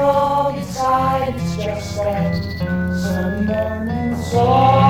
frog inside, it's just that sudden burning soul.